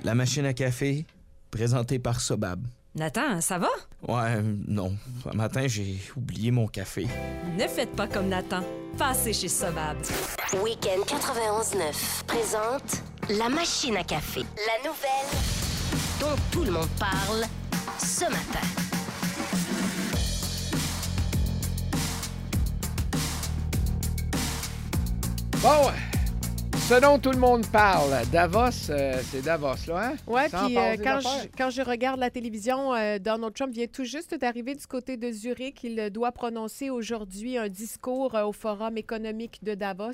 La machine à café, présentée par Sobab. Nathan, ça va? Ouais, non. Ce matin, j'ai oublié mon café. Ne faites pas comme Nathan. Passez chez Sobab. Week-end 91.9 présente La machine à café. La nouvelle dont tout le monde parle ce matin. Bon, ce dont tout le monde parle, Davos, c'est Davos, là, hein? Oui, Sans puis passer d'affaires. quand je regarde la télévision, Donald Trump vient tout juste d'arriver du côté de Zurich. Il doit prononcer aujourd'hui un discours au Forum économique de Davos.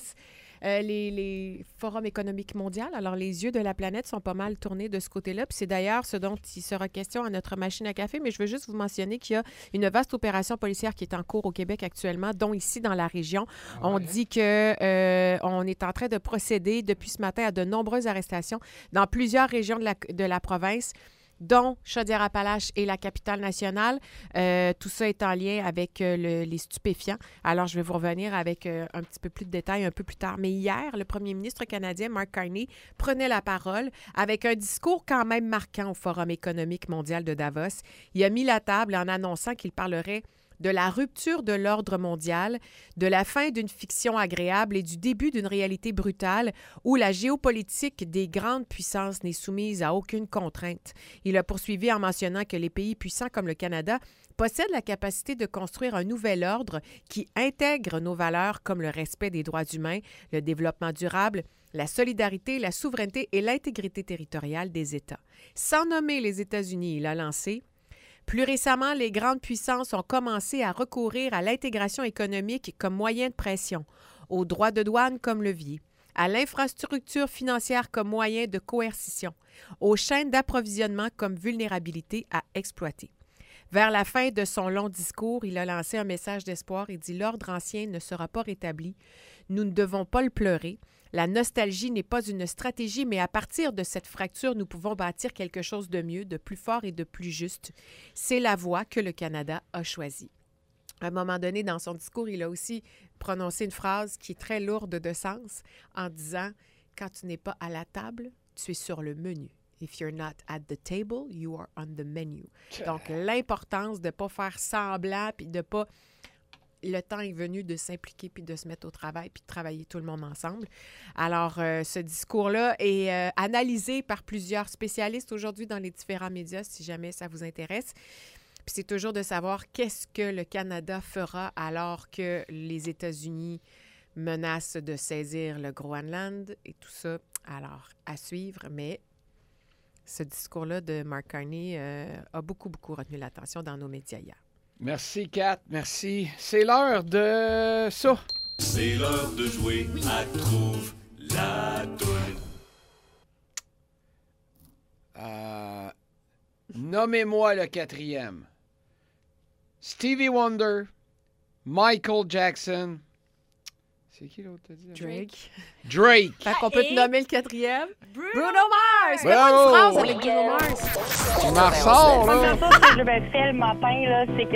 Les forums économiques mondiaux, alors les yeux de la planète sont pas mal tournés de ce côté-là. Puis c'est d'ailleurs ce dont il sera question à notre machine à café. Mais je veux juste vous mentionner qu'il y a une vaste opération policière qui est en cours au Québec actuellement, dont ici dans la région. On dit que on est en train de procéder depuis ce matin à de nombreuses arrestations dans plusieurs régions de la province, dont Chaudière-Appalaches et la capitale nationale. Tout ça est en lien avec les stupéfiants. Alors, je vais vous revenir avec un petit peu plus de détails un peu plus tard. Mais hier, le premier ministre canadien, Mark Carney, prenait la parole avec un discours quand même marquant au Forum économique mondial de Davos. Il a mis la table en annonçant qu'il parlerait de la rupture de l'ordre mondial, de la fin d'une fiction agréable et du début d'une réalité brutale où la géopolitique des grandes puissances n'est soumise à aucune contrainte. Il a poursuivi en mentionnant que les pays puissants comme le Canada possèdent la capacité de construire un nouvel ordre qui intègre nos valeurs comme le respect des droits humains, le développement durable, la solidarité, la souveraineté et l'intégrité territoriale des États. Sans nommer les États-Unis, il a lancé: plus récemment, les grandes puissances ont commencé à recourir à l'intégration économique comme moyen de pression, aux droits de douane comme levier, à l'infrastructure financière comme moyen de coercition, aux chaînes d'approvisionnement comme vulnérabilité à exploiter. Vers la fin de son long discours, il a lancé un message d'espoir et dit: l'ordre ancien ne sera pas rétabli. Nous ne devons pas le pleurer. La nostalgie n'est pas une stratégie, mais à partir de cette fracture, nous pouvons bâtir quelque chose de mieux, de plus fort et de plus juste. C'est la voie que le Canada a choisie. À un moment donné, dans son discours, il a aussi prononcé une phrase qui est très lourde de sens en disant: quand tu n'es pas à la table, tu es sur le menu. If you're not at the table, you are on the menu. Donc, l'importance de ne pas faire semblant puis de ne pas... Le temps est venu de s'impliquer puis de se mettre au travail puis de travailler tout le monde ensemble. Alors, ce discours-là est analysé par plusieurs spécialistes aujourd'hui dans les différents médias, si jamais ça vous intéresse. Puis c'est toujours de savoir qu'est-ce que le Canada fera alors que les États-Unis menacent de saisir le Groenland et tout ça. Alors, à suivre, mais ce discours-là de Mark Carney a beaucoup retenu l'attention dans nos médias hier. Merci, Kat. Merci. C'est l'heure de ça. C'est l'heure de jouer à Trouve la toune. Nommez-moi le quatrième. Stevie Wonder, Michael Jackson. C'est qui l'autre, t'as dit? Drake. Fait qu'on peut te nommer le quatrième. Bruno Mars! Fais-moi Bravo! une phrase avec Bruno Mars. Tu m'en ressors, La là. première chose que je vais faire le matin, là, c'est que